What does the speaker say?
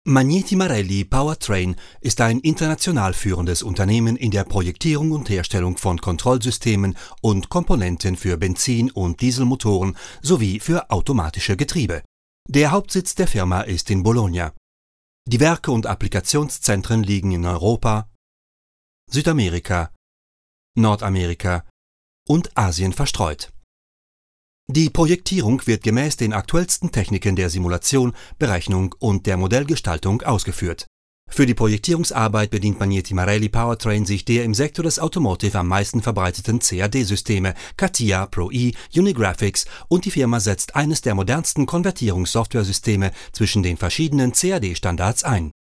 Magneti Marelli Powertrain ist ein international führendes Unternehmen in der Projektierung und Herstellung von Kontrollsystemen und Komponenten für Benzin- und Dieselmotoren sowie für automatische Getriebe. Der Hauptsitz der Firma ist in Bologna. Die Werke und Applikationszentren liegen in Europa, Südamerika, Nordamerika und Asien verstreut. Die Projektierung wird gemäß den aktuellsten Techniken der Simulation, Berechnung und der Modellgestaltung ausgeführt. Für die Projektierungsarbeit bedient Magneti Marelli Powertrain sich der im Sektor des Automotive am meisten verbreiteten CAD-Systeme CATIA, Pro-E, Unigraphics und die Firma setzt eines der modernsten Konvertierungssoftwaresysteme zwischen den verschiedenen CAD-Standards ein.